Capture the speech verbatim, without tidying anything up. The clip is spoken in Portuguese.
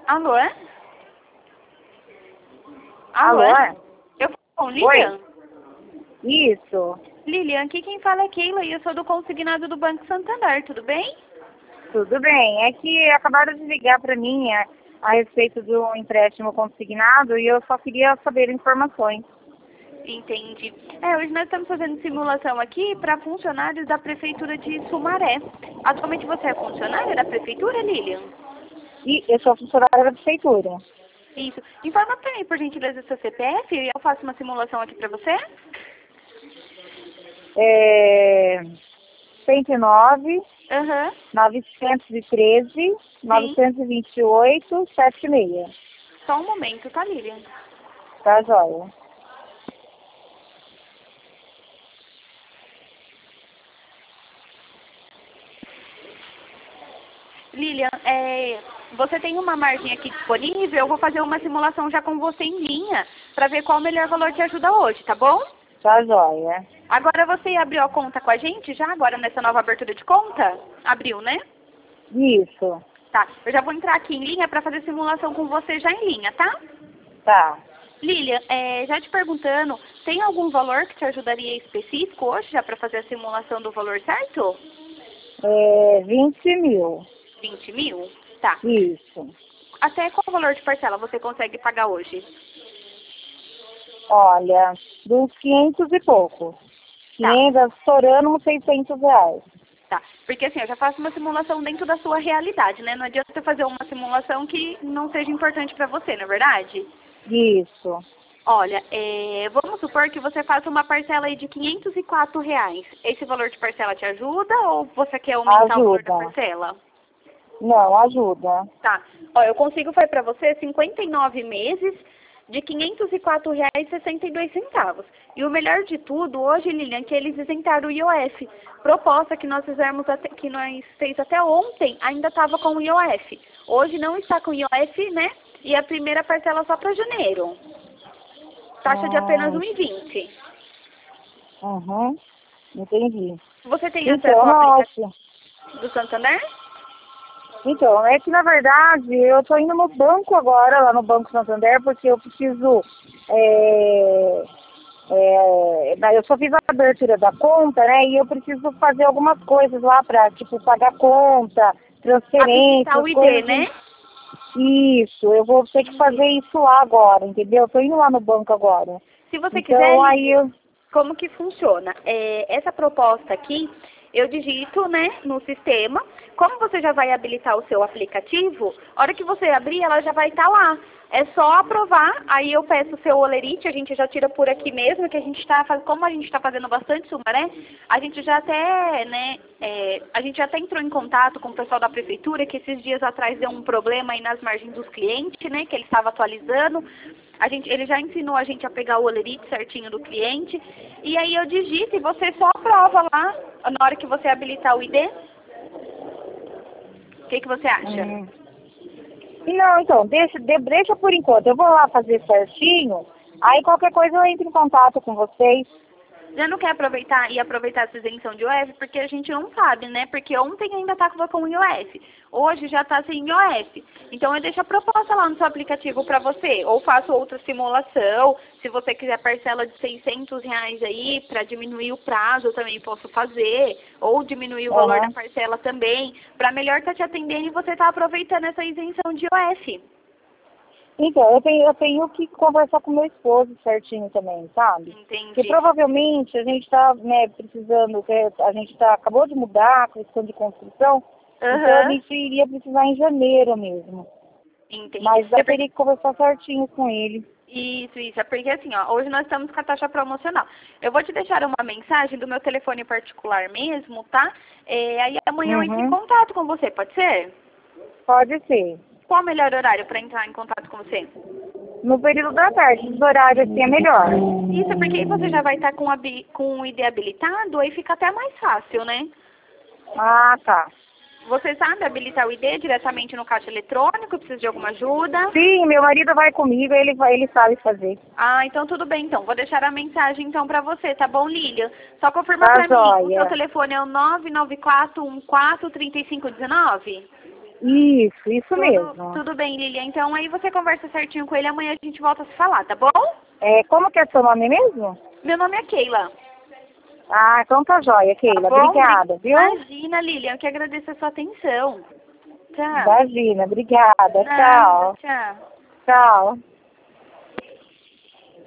Alô, é? Alô? é? Eu falo com Lilian? Oi? Isso. Lilian, aqui quem fala é Keila e eu sou do consignado do Banco Santander, tudo bem? Tudo bem. É que acabaram de ligar para mim a, a respeito do empréstimo consignado e eu só queria saber informações. Entendi. É, hoje nós estamos fazendo simulação aqui para funcionários da Prefeitura de Sumaré. Atualmente você é funcionária da Prefeitura, Lilian? E eu sou funcionária da prefeitura. Isso. Informa para mim, por gentileza, seu C P F e eu faço uma simulação aqui para você. É... cento e nove, Aham. novecentos e treze, novecentos e vinte e oito, setenta e seis. Só um momento, tá, Lilian? Tá, joia? Lilian, é, você tem uma margem aqui disponível? Eu vou fazer uma simulação já com você em linha para ver qual o melhor valor te ajuda hoje, tá bom? Tá, joia? Agora você abriu a conta com a gente já, agora nessa nova abertura de conta? Abriu, né? Isso. Tá, eu já vou entrar aqui em linha para fazer simulação com você já em linha, tá? Tá. Lilian, é, já te perguntando, tem algum valor que te ajudaria específico hoje já para fazer a simulação do valor certo? É... vinte mil. vinte mil? Tá. Isso. Até qual valor de parcela você consegue pagar hoje? Olha, dos quinhentos e pouco. Tá. quinhentos, estourando uns seiscentos reais. Tá, porque assim, eu já faço uma simulação dentro da sua realidade, né? Não adianta você fazer uma simulação que não seja importante para você, não é verdade? Isso. Olha, é, vamos supor que você faça uma parcela aí de quinhentos e quatro reais. Esse valor de parcela te ajuda ou você quer aumentar Ajuda. o valor da parcela? Não, ajuda. Tá, ó, eu consigo fazer para você cinquenta e nove meses de quinhentos e quatro reais e sessenta e dois centavos. E o melhor de tudo, hoje, Lilian, que eles isentaram o I O F. Proposta que nós fizemos até, que nós fez até ontem, ainda estava com o I O F. Hoje não está com o I O F, né? E a primeira parcela só para janeiro. Taxa de apenas um e vinte. Uhum. Entendi. Você tem Então, acesso ao aplicativo nossa. do Santander? Então, é que na verdade eu tô indo no banco agora, lá no Banco Santander, porque eu preciso. É, é, da- eu só fiz a abertura da conta, né? E eu preciso fazer algumas coisas lá pra, tipo, pagar conta, transferência, Habilitar o I D, coisas né? assim. Isso, eu vou ter que fazer isso lá agora, entendeu? Eu tô indo lá no banco agora. Se você Então, quiser, aí eu. como que funciona? É, essa proposta aqui, eu digito, né, no sistema. Como você já vai habilitar o seu aplicativo, a hora que você abrir, ela já vai estar lá. É só aprovar, aí eu peço o seu olerite, a gente já tira por aqui mesmo, que a gente está fazendo, como a gente está fazendo bastante Sumaré, a gente já até, né, é, a gente já até entrou em contato com o pessoal da prefeitura, que esses dias atrás deu um problema aí nas margens dos clientes, né, que ele estava atualizando. A gente, ele já ensinou a gente a pegar o olerite certinho do cliente. E aí eu digito e você só aprova lá, na hora que você habilitar o I D. O que, que você acha? Hum. Não, então, deixa, de- deixa por enquanto. Eu vou lá fazer certinho. Aí qualquer coisa eu entro em contato com vocês. Já não quer aproveitar e aproveitar essa isenção de I O F? Porque a gente não sabe, né? Porque ontem ainda estava com I O F. Hoje já está sem I O F. Então eu deixo a proposta lá no seu aplicativo para você. Ou faço outra simulação. Se você quiser parcela de seiscentos reais aí, para diminuir o prazo, eu também posso fazer. Ou diminuir o valor Uhum. da parcela também. Para melhor estar te atendendo e você estar aproveitando essa isenção de I O F. Então, eu tenho, eu tenho que conversar com meu esposo certinho também, sabe? Porque Entendi. provavelmente a gente está, né, precisando, a gente tá, acabou de mudar a questão de construção, então a Aham. gente iria precisar em janeiro mesmo. Entendi. Mas eu É porque- teria que conversar certinho com ele. Isso, isso. É porque assim, ó, hoje nós estamos com a taxa promocional. Eu vou te deixar uma mensagem do meu telefone particular mesmo, tá? É, aí amanhã eu entro em Uhum. contato com você, pode ser? Pode ser. Qual o melhor horário para entrar em contato com você? No período da tarde, esse horário assim é melhor. Isso, é porque aí você já vai estar com, habi- com o I D habilitado, aí fica até mais fácil, né? Ah, tá. Você sabe habilitar o I D diretamente no caixa eletrônico? Precisa de alguma ajuda? Sim, meu marido vai comigo, ele, vai, ele sabe fazer. Ah, então tudo bem, então. Vou deixar a mensagem então pra você, tá bom, Lilian? Só confirma Tá pra mim, o joia. seu telefone é o nove nove quatro um quatro três cinco um nove? Isso, isso Tudo, mesmo. tudo bem, Lilian. Então aí você conversa certinho com ele, amanhã a gente volta a se falar, tá bom? É, como que é seu nome mesmo? Meu nome é Keila. Ah, então tá jóia, Keila. Tá bom? Obrigada, viu? Imagina, Lilian, eu que agradeço a sua atenção. Tchau. Imagina, obrigada. Nada, Tchau. tchau. Tchau.